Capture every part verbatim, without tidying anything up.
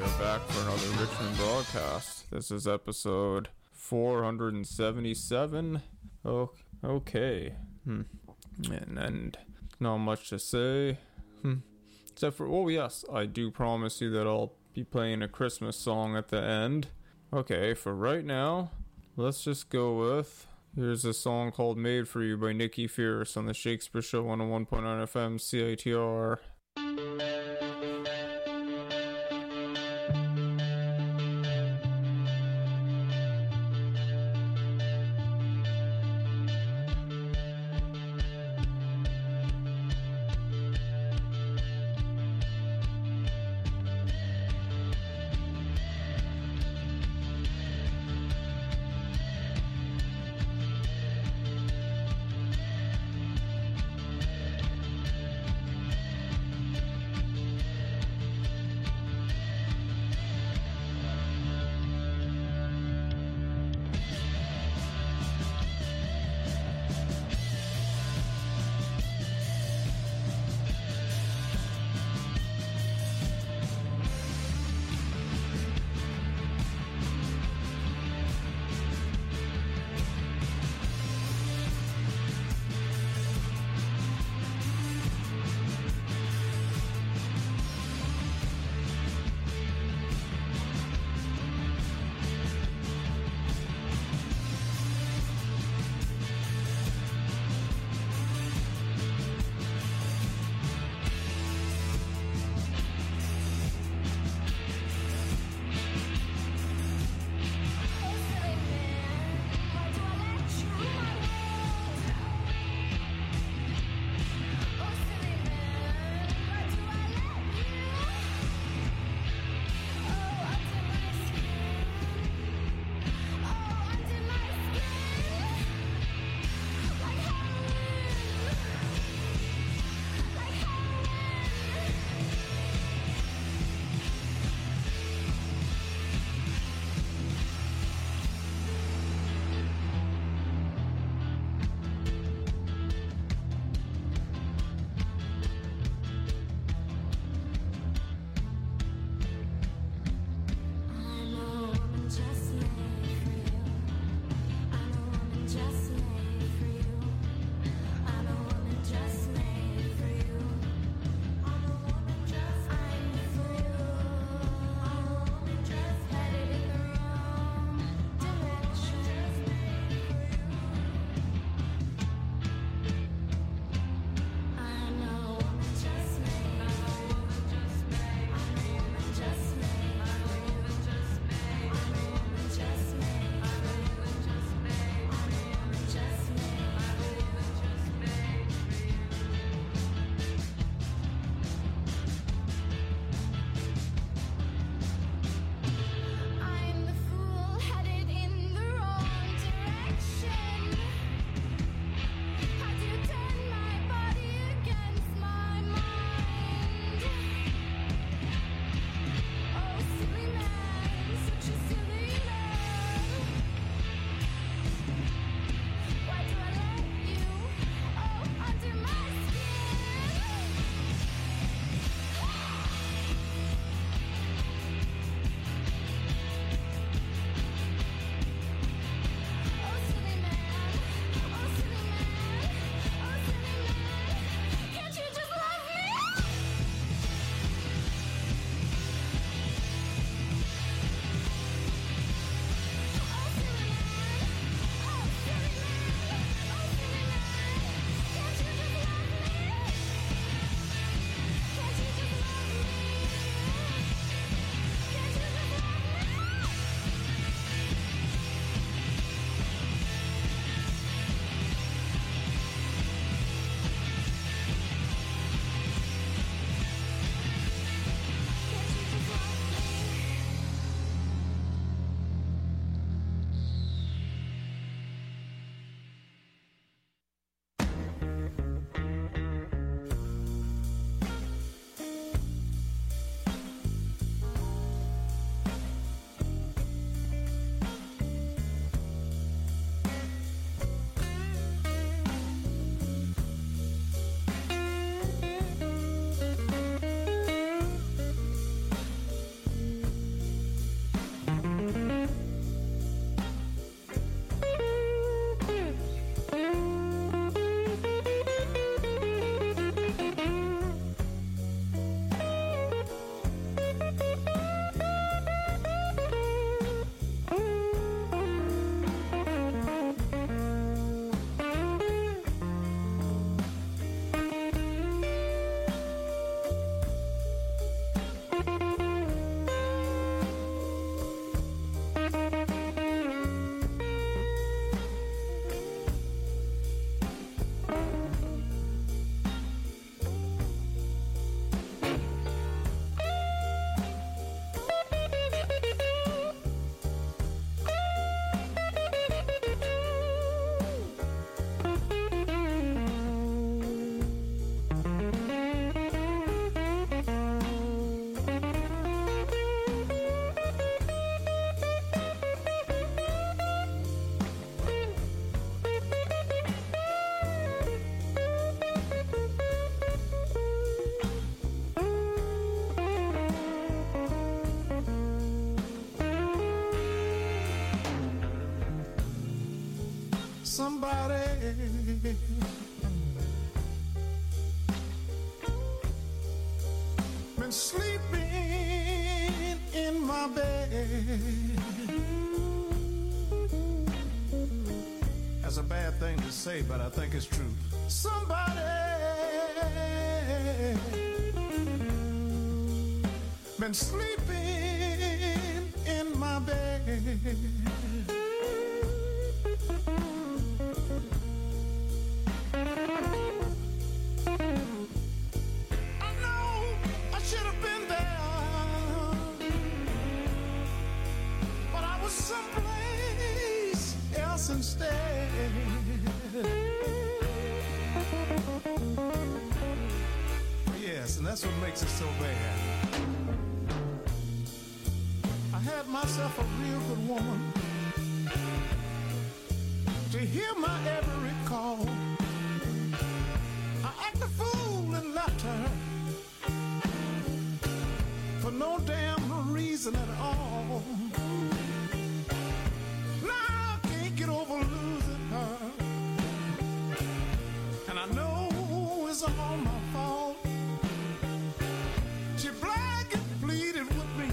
are back for another Richmond broadcast. This is episode four hundred seventy-seven. Oh, okay. Hmm. And, and not much to say. Hmm. Except for, oh yes, I do promise you that I'll be playing a Christmas song at the end. Okay, for right now, let's just go with, here's a song called Made For You by Nikki Fierce on the Shakespeare Show one oh one point nine F M C I T R. somebody been sleeping in my bed. That's a bad thing to say, but I think it's true. Somebody been sleeping in my bed. Someplace else instead. Yes, and that's what makes it so bad. I had myself a real good woman to hear my every call. I acted a fool and left her for no damn reason at all. Get over losing her, and I know it's all my fault. She begged and pleaded with me,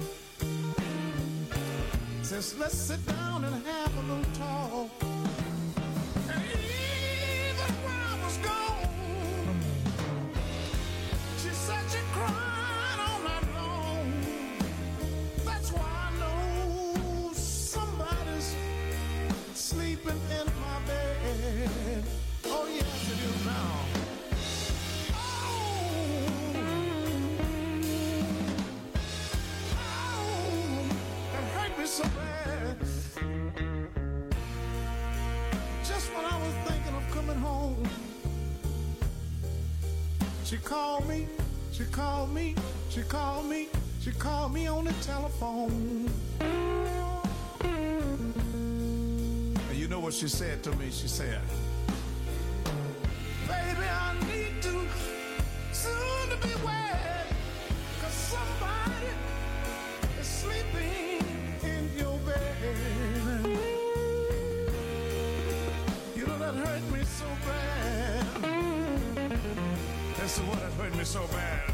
says let's sit down and have a little talk. And even when I was gone, she said she cried all night long. That's why I know somebody's sleeping in my bed. Oh yes, it is now. Oh, oh, it hurt me so bad. Just when I was thinking of coming home, she called me, she called me, she called me, she called me on the telephone. You know what she said to me? She said, baby, I need to soon to be wed, 'cause somebody is sleeping in your bed. You know that hurt me so bad. That's what that hurt me so bad.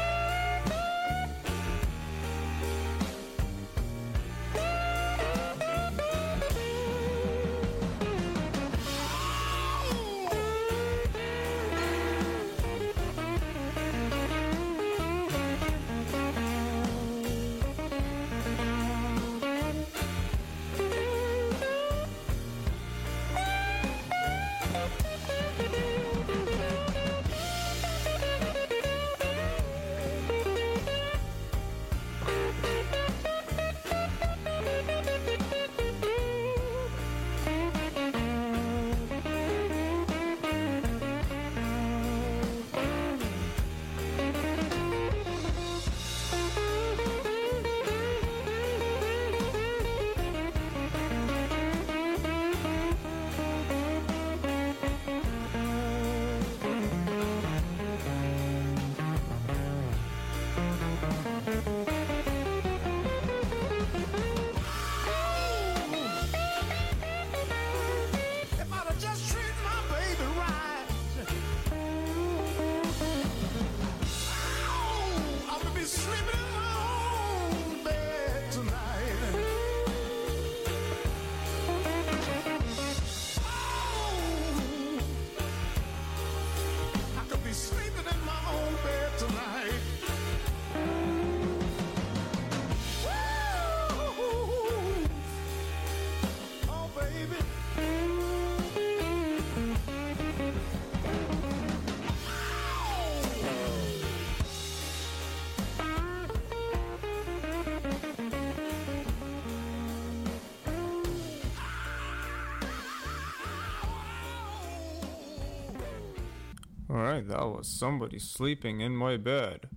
Alright, that was Somebody Sleeping in My Bed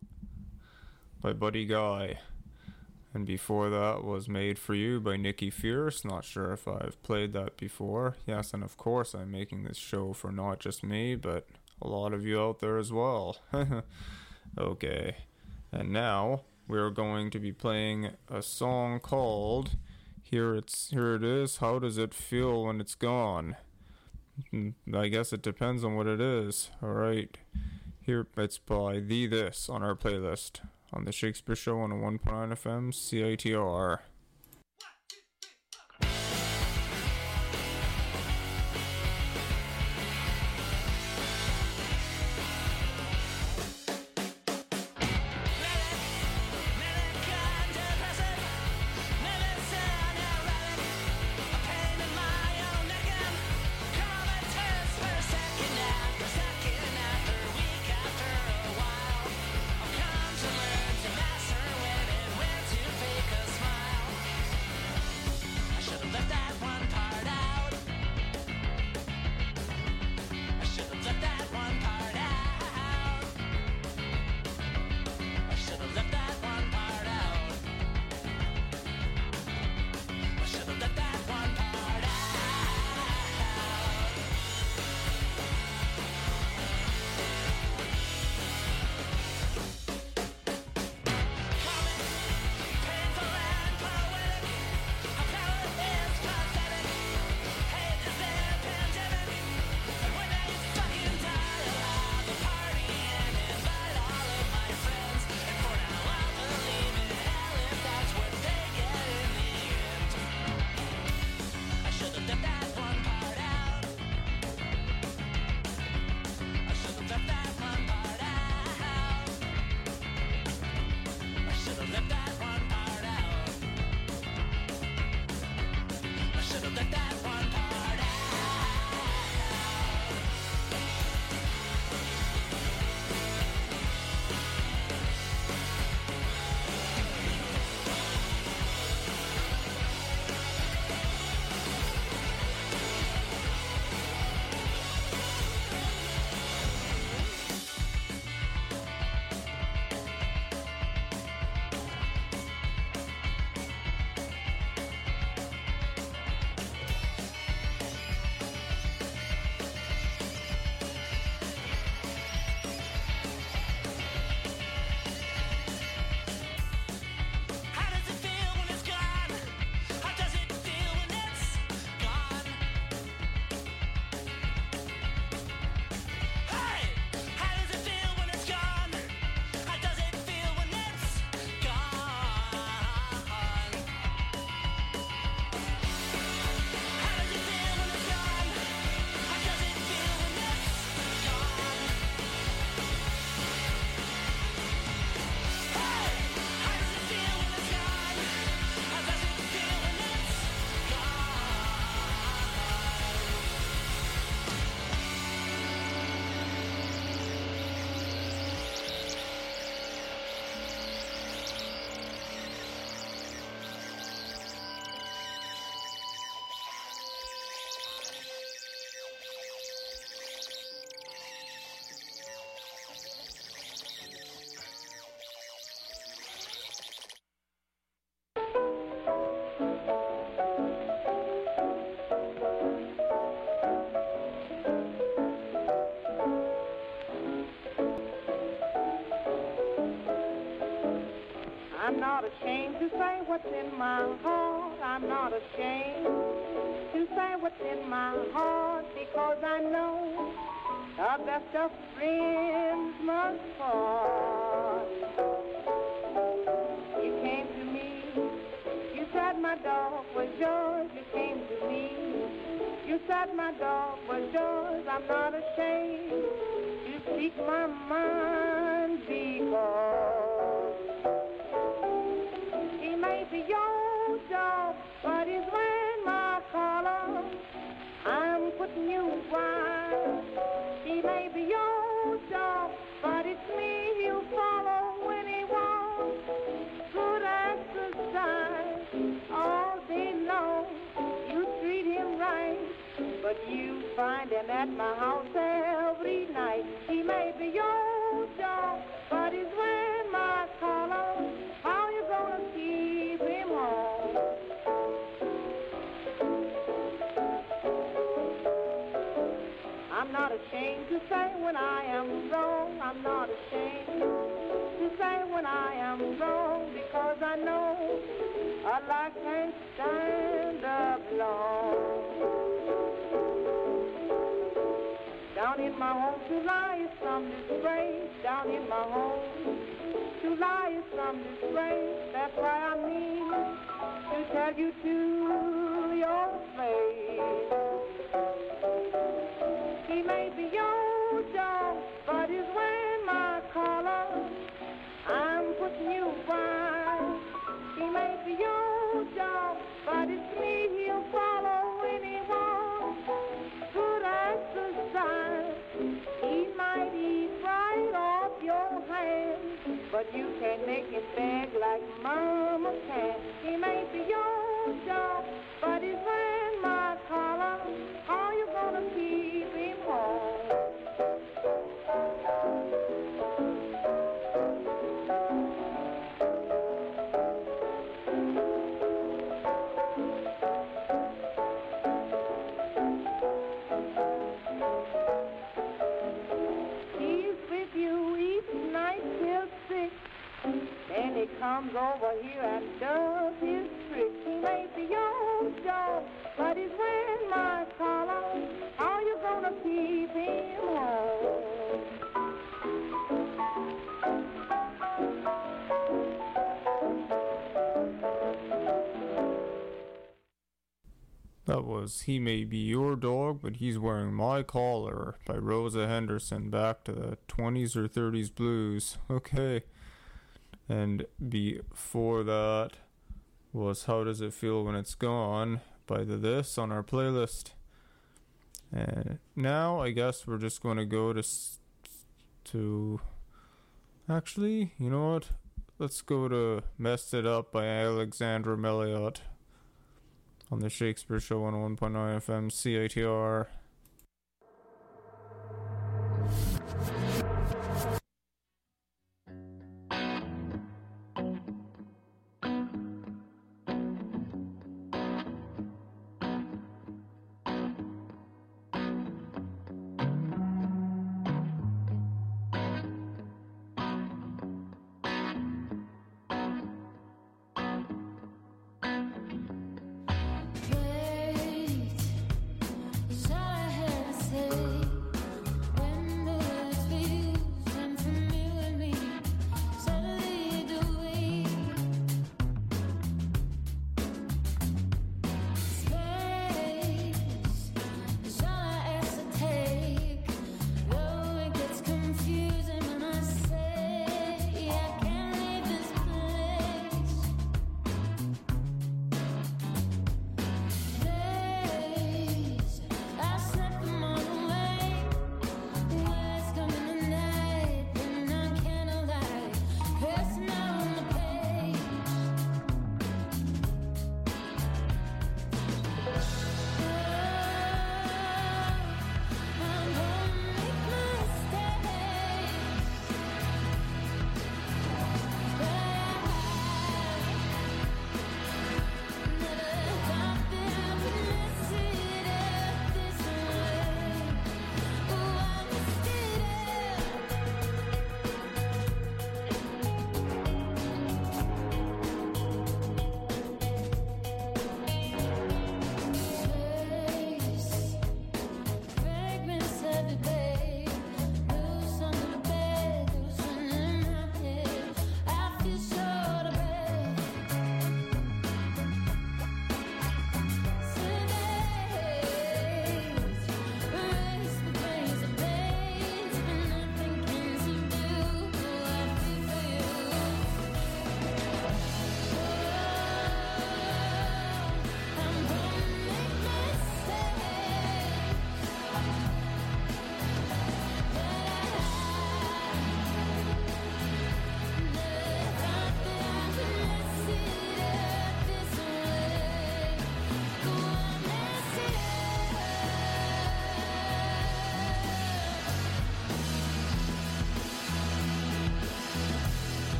by Buddy Guy. And before that was Made For You by Nikki Fierce. Not sure if I've played that before. Yes, and of course I'm making this show for not just me, but a lot of you out there as well. Okay, and now we're going to be playing a song called Here it's here it is. How does it feel when it's gone? I guess it depends on what it is. Alright. Here it's by The This on our playlist on the Shakespeare Show on a one point nine F M C I T R. I'm not ashamed to say what's in my heart. I'm not ashamed to say what's in my heart, because I know the best of friends must part. You came to me, you said my dog was yours. You came to me, you said my dog was yours. I'm not ashamed to speak my mind, because he may be your dog, but he's wearing my collar. I'm putting you wide. He may be your dog, but it's me he'll follow when he wants good exercise all day long. You treat him right, but you find him at my house every night. He may be your dog, but he's wearing my collar. How you gonna keep him home? I'm not ashamed to say when I am wrong. I'm not ashamed to say when I am wrong, because I know a I can't stand up long. Down in my home to lie is some disgrace. Down in my home to lie is some disgrace. That's why I mean to tell you to your face. He may be your dog, but he's wearing my collar. I'm putting you by. He may be your dog, but it's me he'll follow when he wants good exercise. He might eat right off your hand, but you can't make him beg like mama can. He may be your dog, but he's wearing my collar. How you gonna keep him home? Then he comes over here and does his trick. He may be your dog, but he's wearing my collar. How you gonna keep him home? That was He May Be Your Dog, but He's Wearing My Collar by Rosa Henderson, back to the twenties or thirties blues. Okay. And before that was How Does It Feel When It's Gone by The This on our playlist. And now I guess we're just going to go to... to... Actually, you know what? Let's go to Messed It Up by Alexandra Melliot on the Shakespeare Show on one point nine F M C I T R. Wait, shut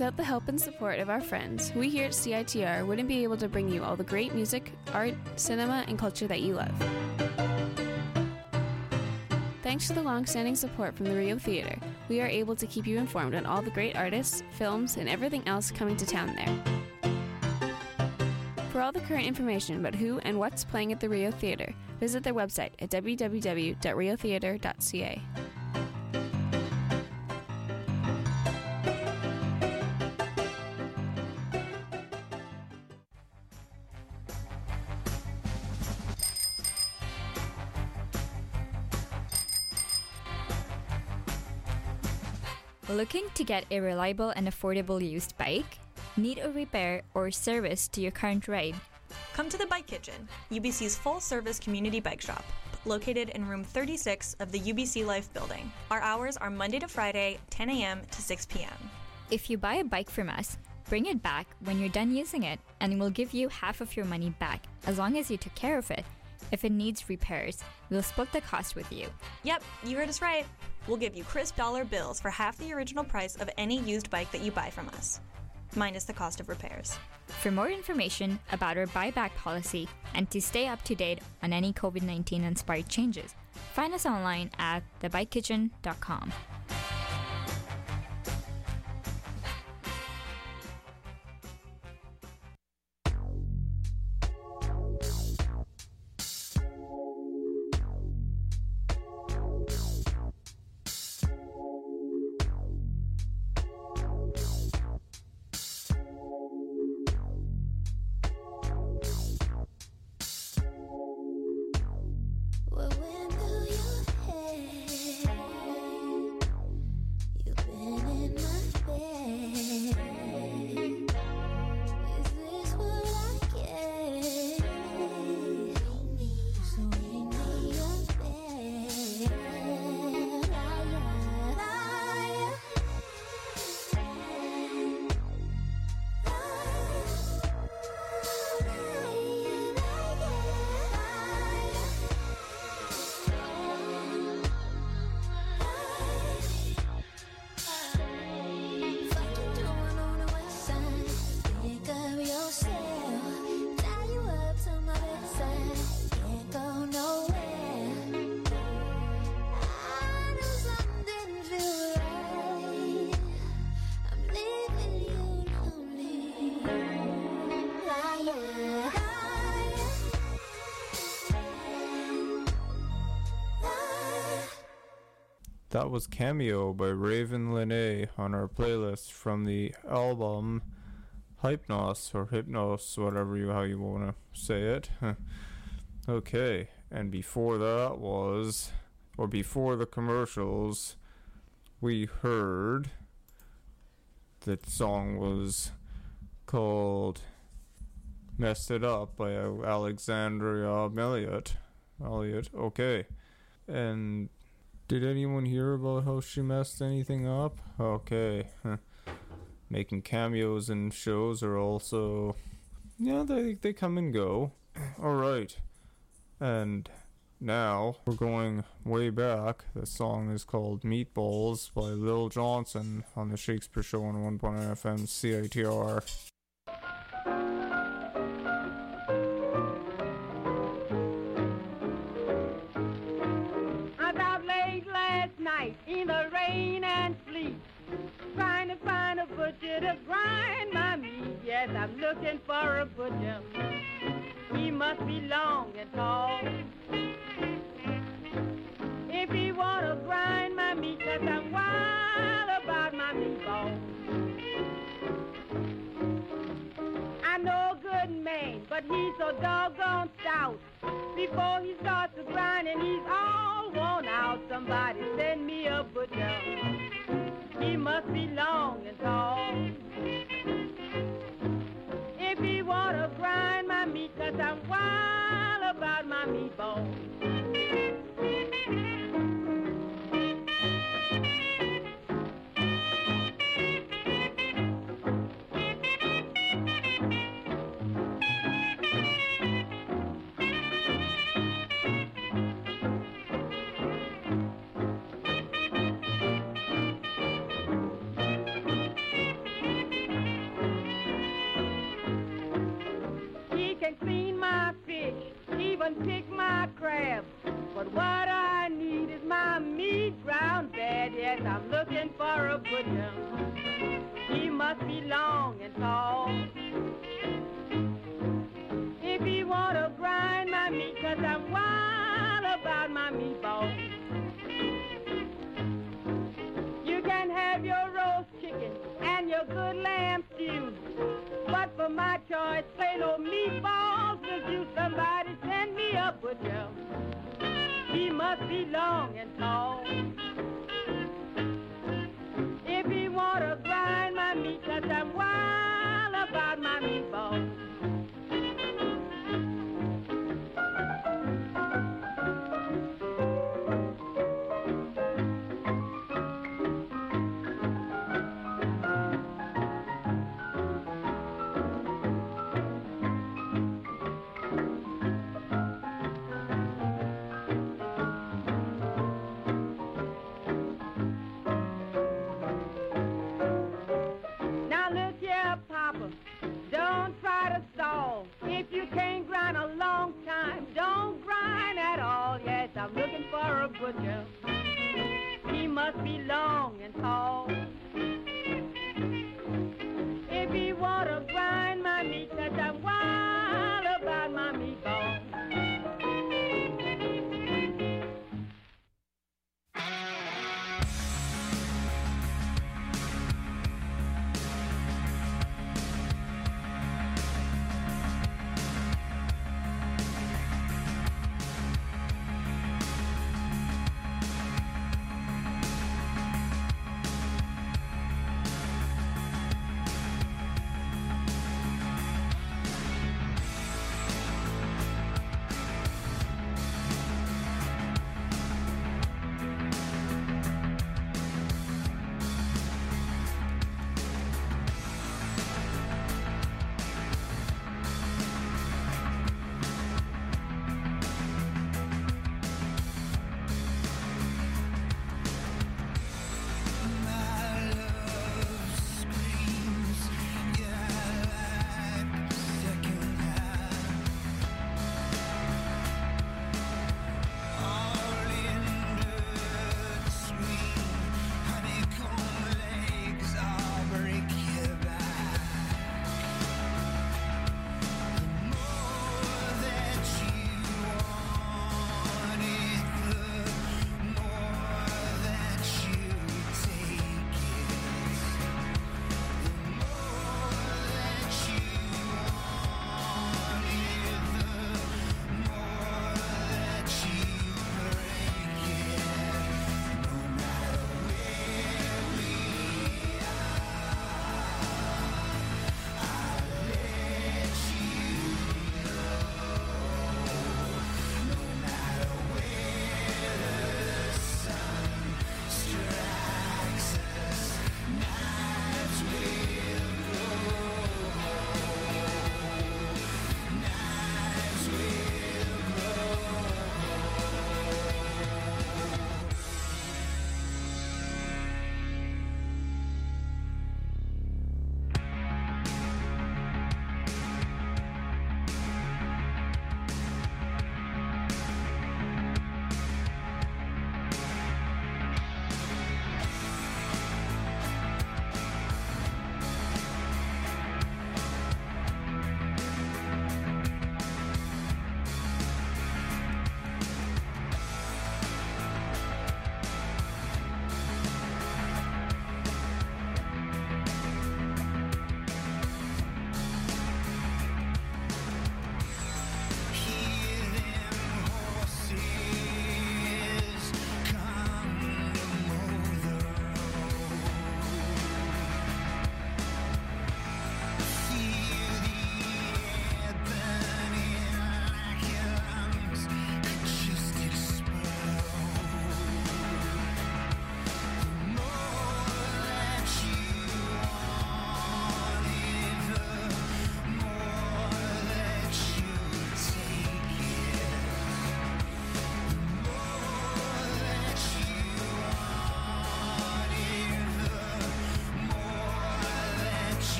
Without the help and support of our friends, we here at C I T R wouldn't be able to bring you all the great music, art, cinema, and culture that you love. Thanks to the long-standing support from the Rio Theatre, we are able to keep you informed on all the great artists, films, and everything else coming to town there. For all the current information about who and what's playing at the Rio Theatre, visit their website at w w w dot rio theatre dot c a. Looking to get a reliable and affordable used bike? Need a repair or service to your current ride? Come to the Bike Kitchen, U B C's full-service community bike shop, located in room thirty-six of the U B C Life building. Our hours are Monday to Friday, ten a m to six p m If you buy a bike from us, bring it back when you're done using it, and we'll give you half of your money back, as long as you took care of it. If it needs repairs, we'll split the cost with you. Yep, you heard us right. We'll give you crisp dollar bills for half the original price of any used bike that you buy from us, minus the cost of repairs. For more information about our buyback policy and to stay up to date on any COVID nineteen inspired changes, find us online at the bike kitchen dot com. What went through your head? You've been in my bed. Is this what I get? So bring me your bed. Liar, liar. Fucking doing on the west side. Pick up yourself. Tie you up to my bedside. Can't go nowhere. I knew something didn't feel right. I'm leaving you lonely. Liar, liar. That was Cameo by Raven Linnae on our playlist from the album Hypnos, or Hypnos, whatever you how you want to say it. Okay, and before that was, or before the commercials, we heard that song was called Messed It Up by Alexandria Elliott. Elliott, okay. And did anyone hear about how she messed anything up? Okay. Huh. Making cameos in shows are also, yeah, they, they come and go. Alright. And now we're going way back. The song is called Meatballs by Lil Johnson on the Shakespeare Show on one point nine F M C I T R. I was out late last night in the rain and sleet, trying to find a butcher to grind my meat. Yes, I'm looking for a butcher. He must be long and tall. If he wanna grind my meat, 'cause I'm wild about my meatballs. I know a good man, but he's so doggone stout. Before he starts to grind and he's all worn out, somebody send me a butcher. He must be long and tall. If he wanna grind my meat, 'cause I'm wild about my meatballs. for a butcher. He must be long and tall. If he wanna grind my meat, 'cause I'm wild about my meatballs. You can have your roast chicken and your good lamb stew, but for my choice, plain old meatballs with you. Somebody send me a butcher. He must be long and tall. If he wanna grind my meat, 'cause I'm wild about my meatballs. Don't try to stall. If you can't grind a long time, don't grind at all. Yes, I'm looking for a butcher. He must be long and tall. If he wanna grind my meat, 'cause I'm wild about my meatballs.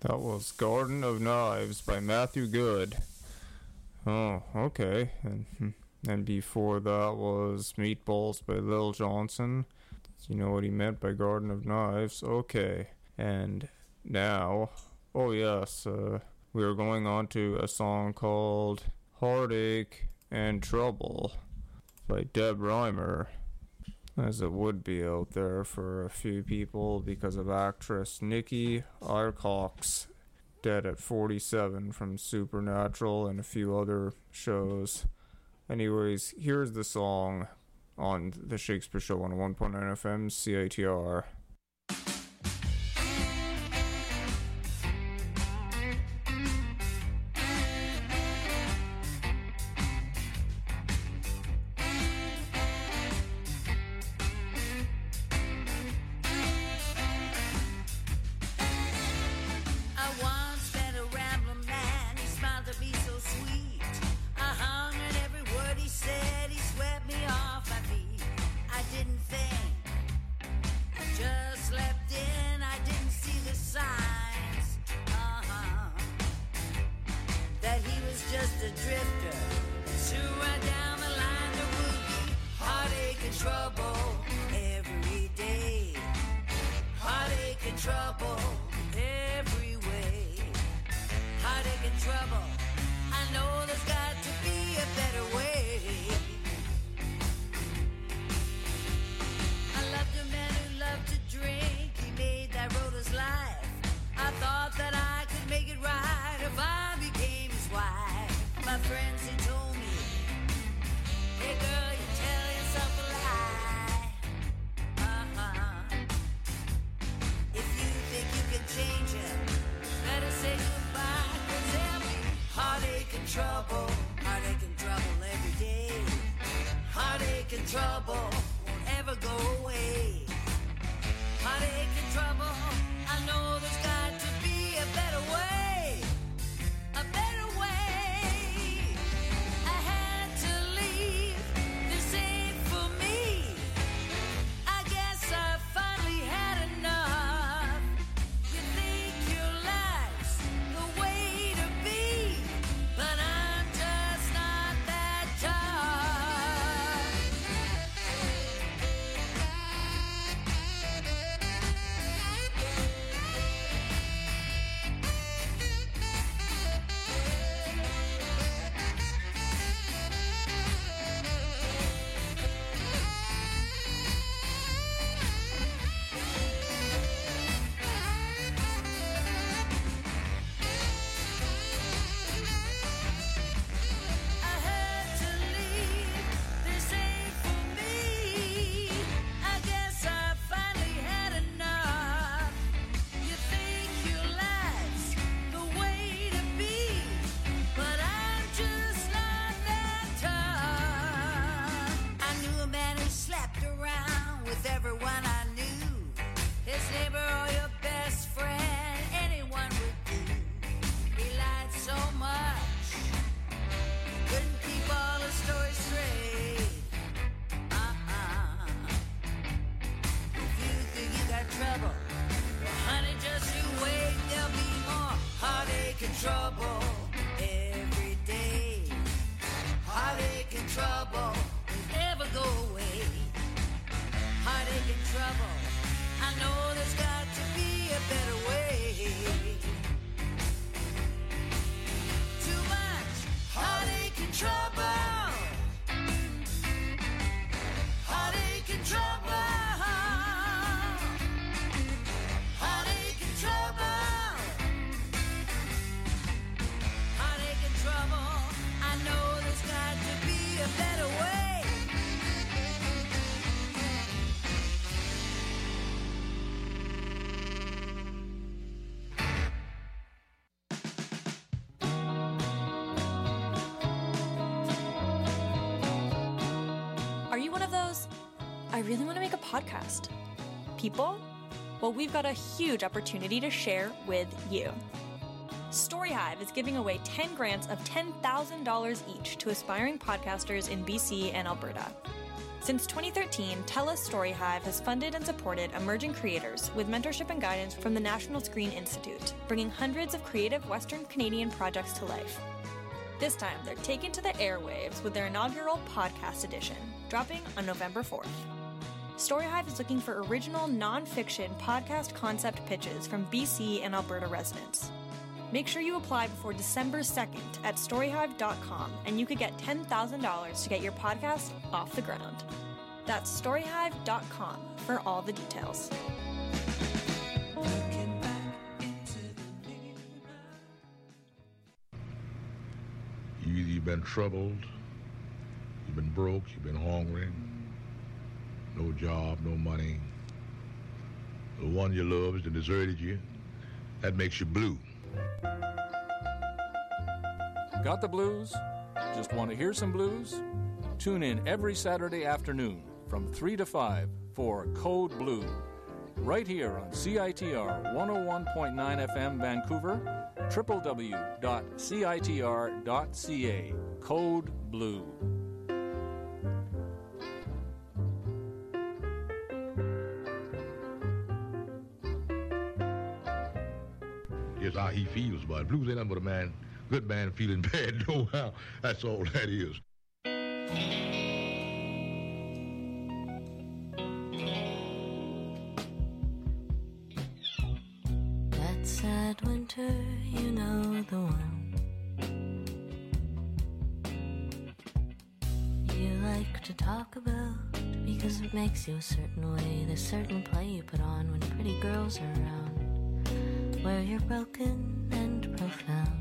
That was Garden of Knives by Matthew Good. Oh, okay. And, and before that was Meatballs by Lil Johnson. You know what he meant by Garden of Knives? Okay. And now, oh yes, uh, we are going on to a song called Heartache and Trouble by Deb Reimer, as it would be out there for a few people because of actress Nikki Arcox, dead at forty-seven from Supernatural and a few other shows. Anyways, here's the song on the Shakespeare Show on one point nine F M C I T R. I really want to make a podcast. People? Well, we've got a huge opportunity to share with you. StoryHive is giving away ten grants of ten thousand dollars each to aspiring podcasters in B C and Alberta. Since twenty thirteen, TELUS Story Hive has funded and supported emerging creators with mentorship and guidance from the National Screen Institute, bringing hundreds of creative Western Canadian projects to life. This time, they're taken to the airwaves with their inaugural podcast edition, dropping on November fourth. Story Hive is looking for original, non-fiction podcast concept pitches from B C and Alberta residents. Make sure you apply before December second at story hive dot com, and you could get ten thousand dollars to get your podcast off the ground. That's story hive dot com for all the details. You either you've been troubled, you've been broke, you've been hungry, no job, no money. The one you loved and deserted you, that makes you blue. Got the blues? Just want to hear some blues? Tune in every Saturday afternoon from three to five for Code Blue, right here on C I T R one oh one point nine F M Vancouver, w w w dot c i t r dot c a. Code Blue. Here's how he feels about it. Blues ain't nothing but a man, good man feeling bad, no how. That's all that is. That sad winter, you know the one. You like to talk about because it makes you a certain way. The certain play you put on when pretty girls are around, where you're broken and profound.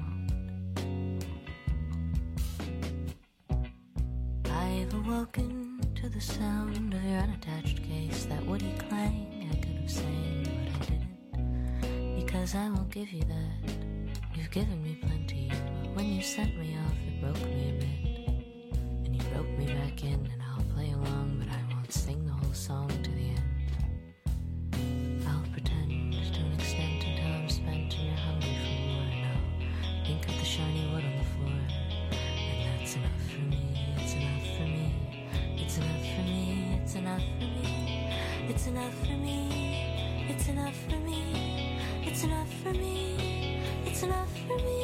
I've awoken to the sound of your unattached case, that woody clang I could have sang, but I didn't, because I won't give you that. You've given me plenty, but when you sent me off, it broke me a bit, and you roped me back in, and I'll play along, but I won't sing the whole song to the end. I'll pretend to an extent until I'm spent and you're hungry for more. Now think of the shiny wood on the floor, and that's enough for me. It's enough for me. It's enough for me. It's enough for me. It's enough for me. It's enough for me. It's enough for me. It's enough for me.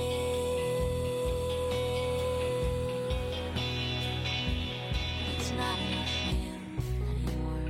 It's not enough for you anymore.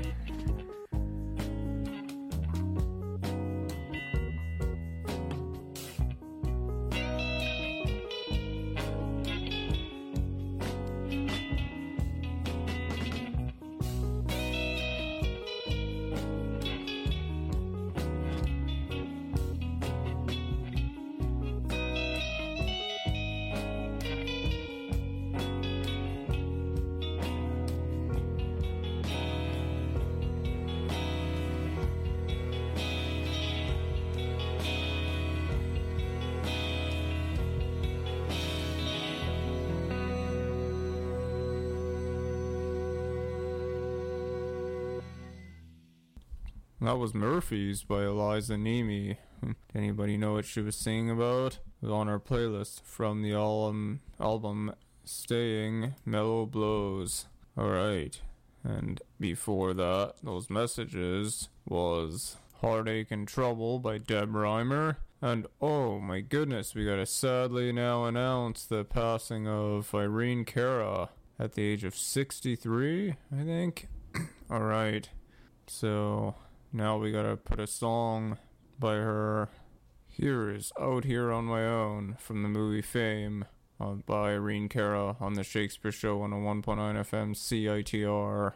That was Murphy's by Eliza Nemi. Anybody know what she was singing about? It was on our playlist from the album, album Staying Mellow Blows. Alright. And before that, those messages was Heartache and Trouble by Deb Reimer. And oh my goodness, we gotta sadly now announce the passing of Irene Cara at the age of sixty-three, I think. Alright. So now we gotta put a song by her. Here is Out Here on My Own from the movie Fame uh, by Irene Cara on the Shakespeare Show on a one point nine F M C I T R.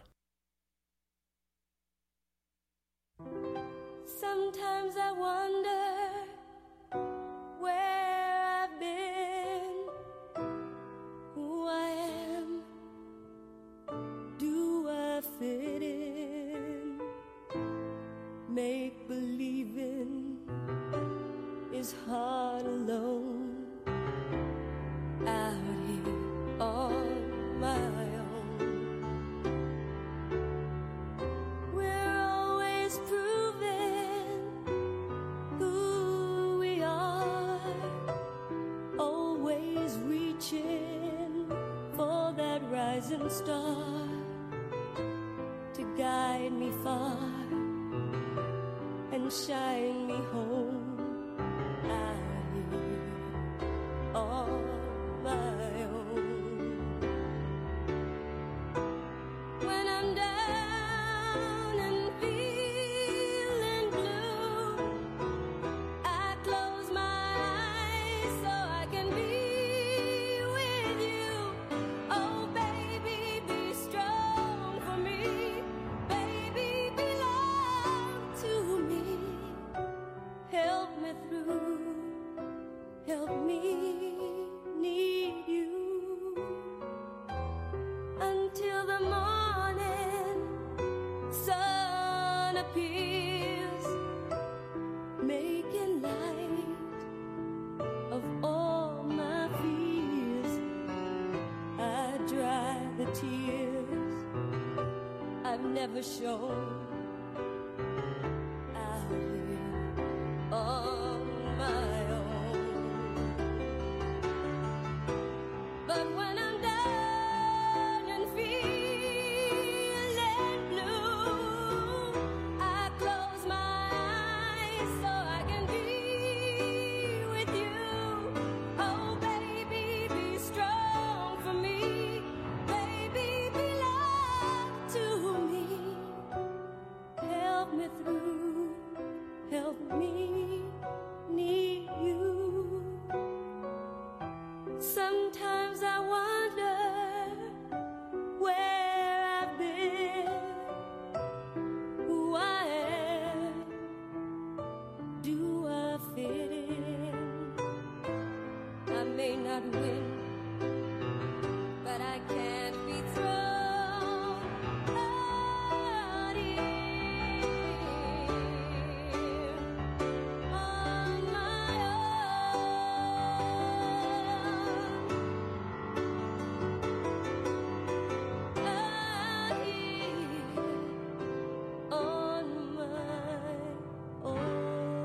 Sometimes I wonder where I've been, who I am, do I fit in? Make believing is hard alone, out here on my own. We're always proving who we are, always reaching for that rising star. shine me home out here on my own. When I'm down and feeling blue, I close my eyes so I can be with you. Oh baby, be strong for me. Baby, belong to me. Help me through, help me need you until the morning sun appears, making light of all my fears. I dry the tears I've never shown out here on my own. But when I'm down and feeling blue, I close my eyes so I can be with you. Oh baby, be strong for me. Baby, belong to me. Help me through, help me need you. Sometimes I wonder where I've been, who I am, do I fit in? I may not win, but I can't be thrown out here on my own. Out here on my own.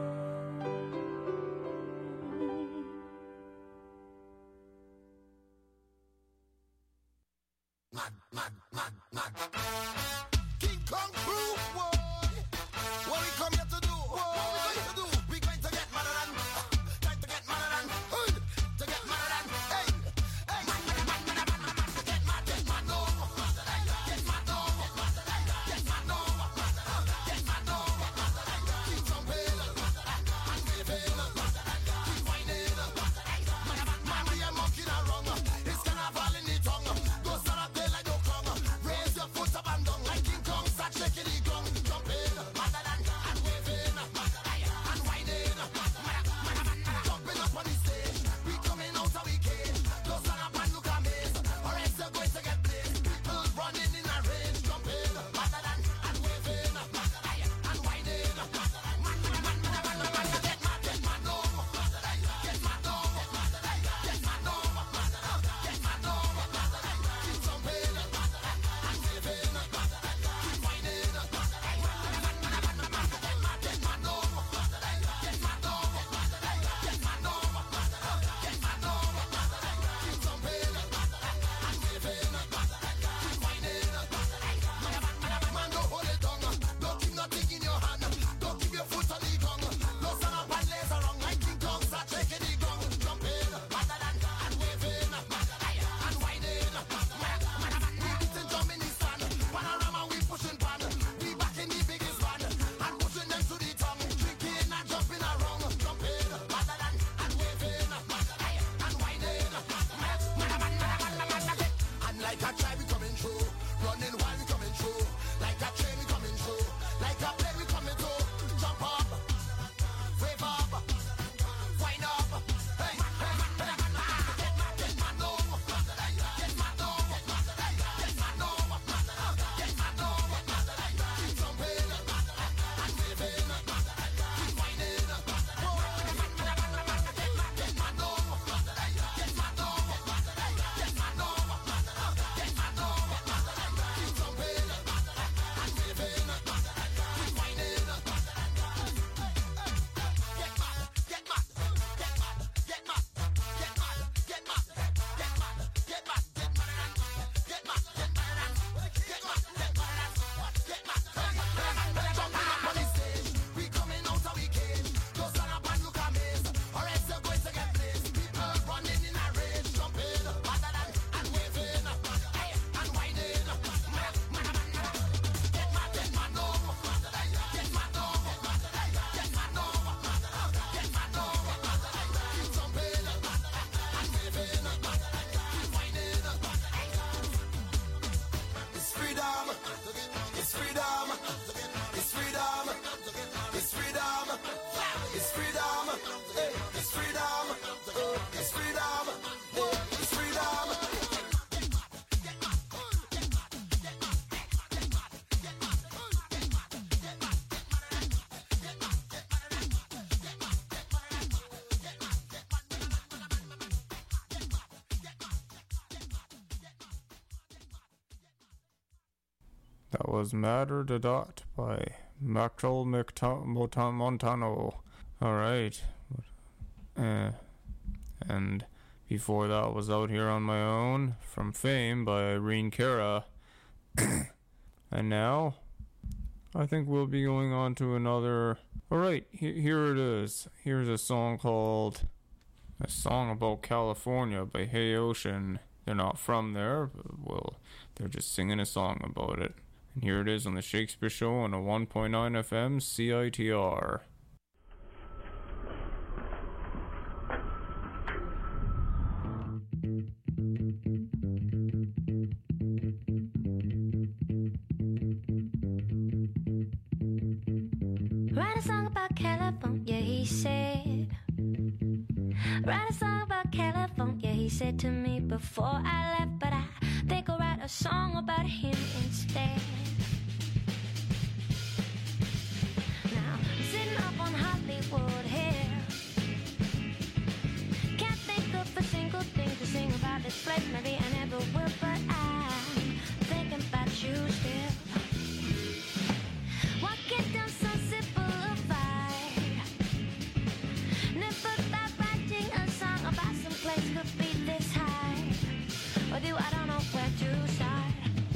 King Kong crew, boy. What we come here to do? What we going to do? We going to get madder than, going to get madder than, uh, to get madder than, hey, hey, mad, mad, mad, mad, mad, mad, mad, get mad, get mad, no, get mad, no, get mad, no, get mad, no. Keep some pain, and feel pain, keep whining, man, man, we are mocking around. It's carnival in the tongue. Go stand up there like no clown. That was Matter da Dot by Maxwell Montano. Alright. Uh, and before that was Out Here on My Own from Fame by Irene Cara. And now, I think we'll be going on to another... Alright, he- here it is. Here's a song called... A Song About California by Hey Ocean. They're not from there, but, well, they're just singing a song about it. And here it is on the Shakespeare Show on a one point nine F M C I T R. Write a song about California, he said. Write a song about California, he said to me before I left. But I think I'll write a song about him instead. Now, sitting up on Hollywood Hill, can't think of a single thing to sing about this place. Maybe I never will, but I'm thinking about you still. Walking down Sunset Boulevard, never thought writing a song about some place could be this high. Or do I don't know where to start.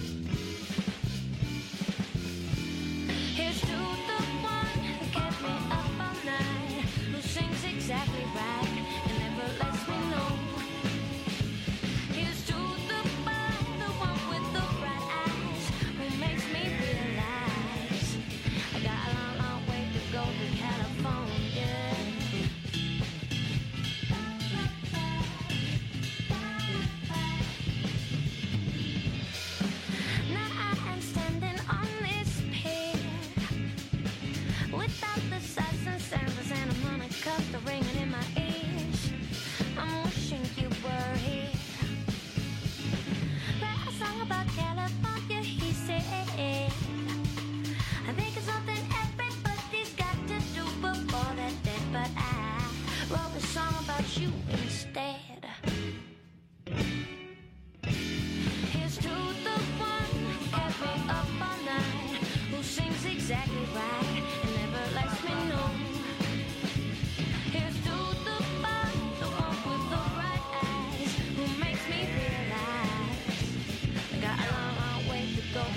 Here's to the one who kept me up all night, who sings exactly right and never lets me know. Here's to the boy, the one with the bright eyes, who makes me realize I got a long, long way to go to California. Now I am standing on this pier without the sights and sounds and harmonicas are ringing in my ears. I'm wishing you were here. Write a song about California, he said. I think it's something everybody's got to do before they're dead, but I wrote a song about you instead. Here's to the one who kept me up all night, who sings exactly right and never lets me know. Here's to the boy, the one with the bright eyes, who makes me realize I got a long, long way to go.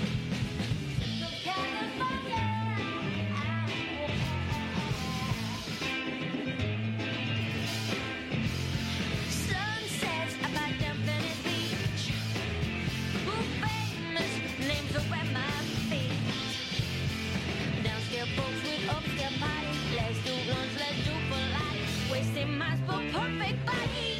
Sunsets about the Venice Beach, who famous names around my feet. Downstairs folks with upstairs parties, let's do lunch, let's do Pilates, wasting miles for perfect bodies.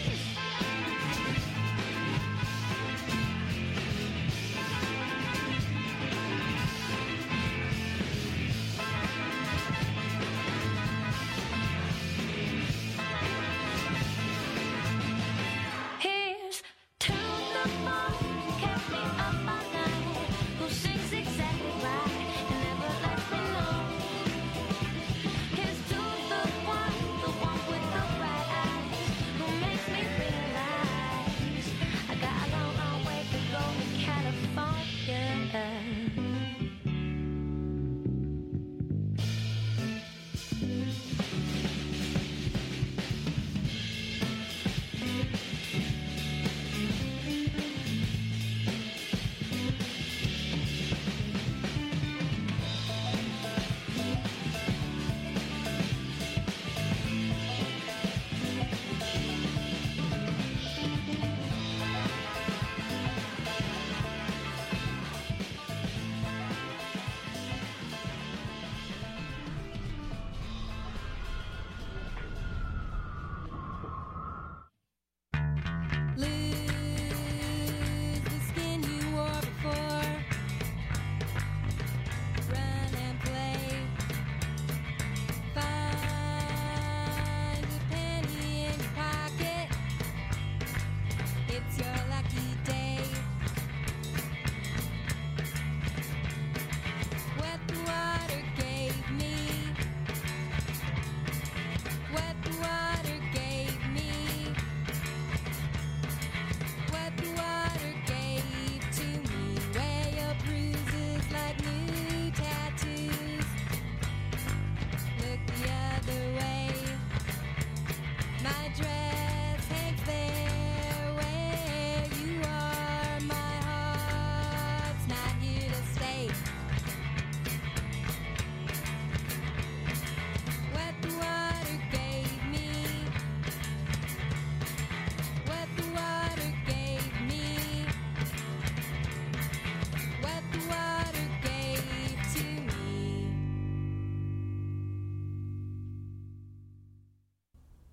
Here's to the boy who kept me up all night, who sings exactly right and never lets me know. Here's to the one, the one with the bright eyes, who makes me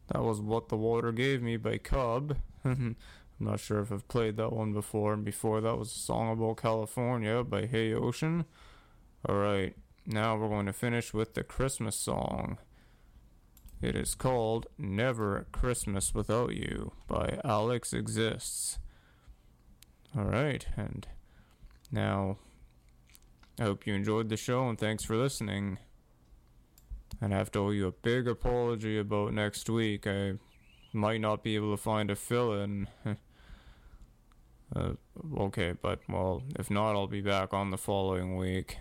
that was What the Water Gave Me by Cub. I'm not sure if I've played that one before. And before that was a song about California by Hey Ocean. Alright, now we're going to finish with the Christmas song. It is called Never Christmas Without You by Alex Exists. Alright, and now I hope you enjoyed the show and thanks for listening. And I have to owe you a big apology about next week. I might not be able to find a fill-in. uh, okay, but well, if not, I'll be back on the following week.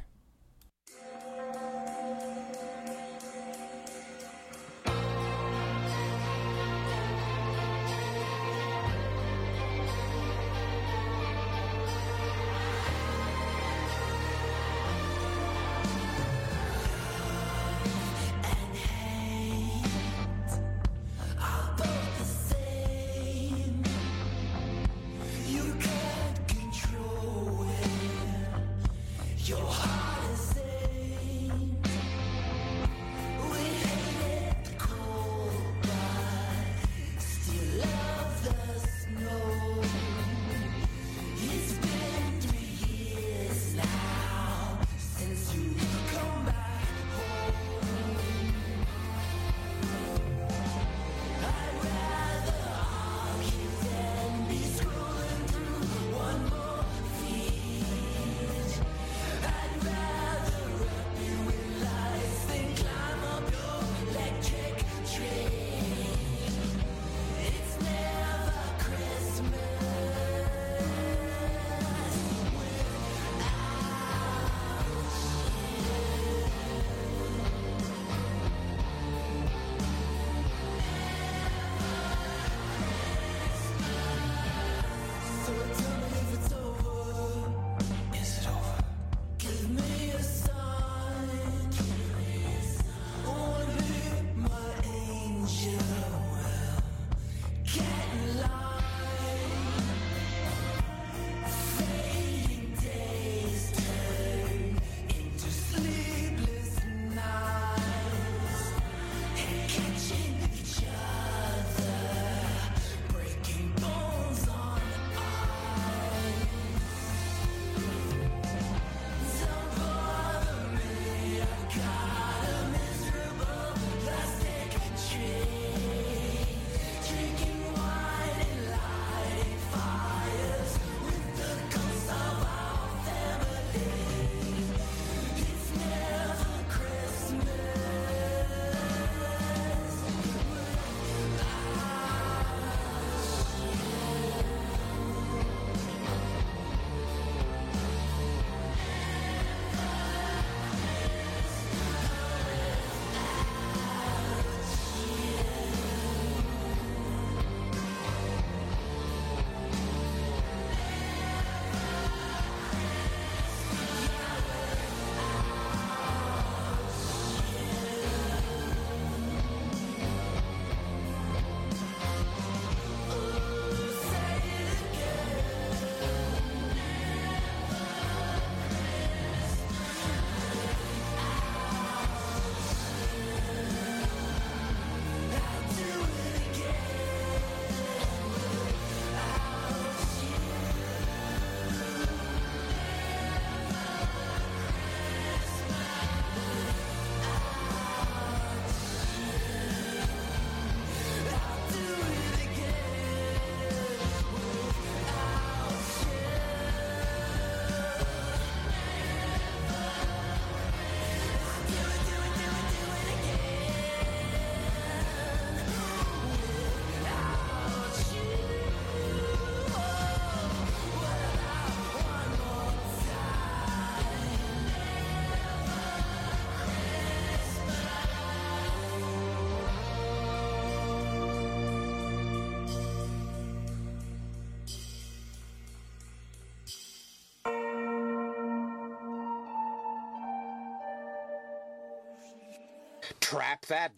Trap that